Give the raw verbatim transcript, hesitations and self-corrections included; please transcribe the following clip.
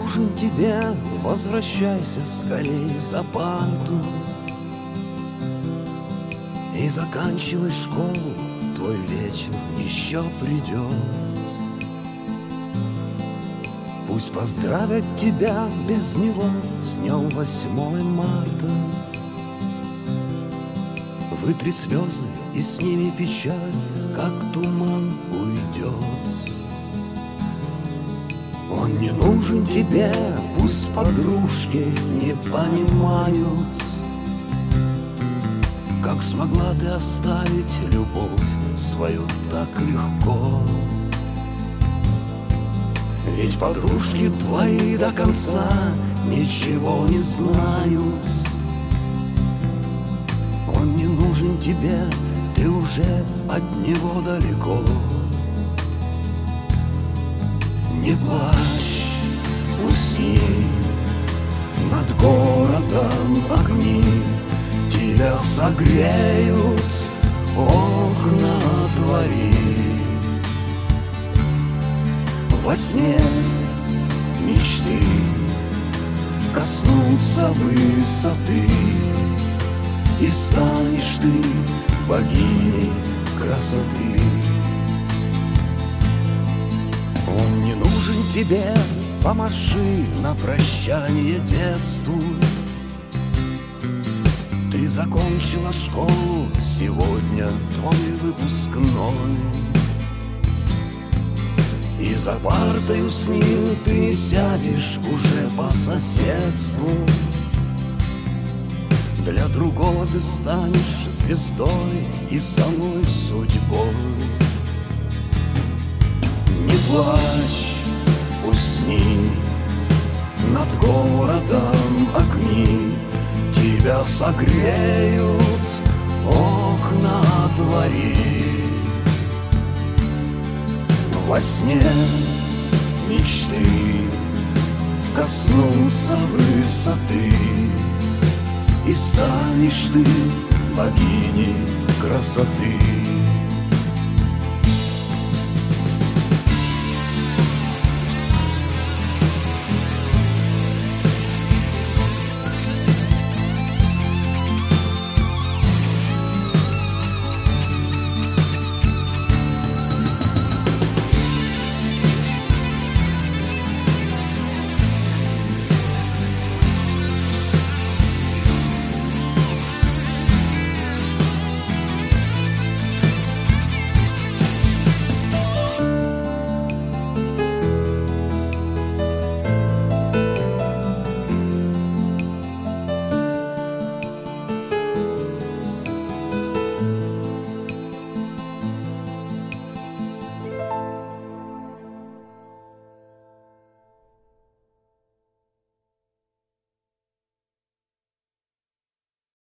нужен тебе, возвращайся скорей за парту. И заканчивай школу, твой вечер еще придет. Пусть поздравят тебя без него с днем восьмого марта. Вытри слезы, и с ними печаль, как туман, уйдет. Он не нужен тебе, пусть подружки не понимают, как смогла ты оставить любовь свою так легко. Ведь подружки твои до конца ничего не знают. Он не нужен тебе, ты уже от него далеко. Не плачь, усни, над городом огни тебя согреют, окна отвори. Во сне мечты коснутся высоты, и станешь ты богиней красоты. Он не нужен тебе, помаши на прощание детству. Ты закончила школу, сегодня твой выпускной. И за партою с ним ты не сядешь уже по соседству. Для другого ты станешь звездой и самой судьбой. Не плачь, усни, над городом огни тебя согреют, окна отвори. Во сне мечты коснутся высоты, и станешь ты богиней красоты.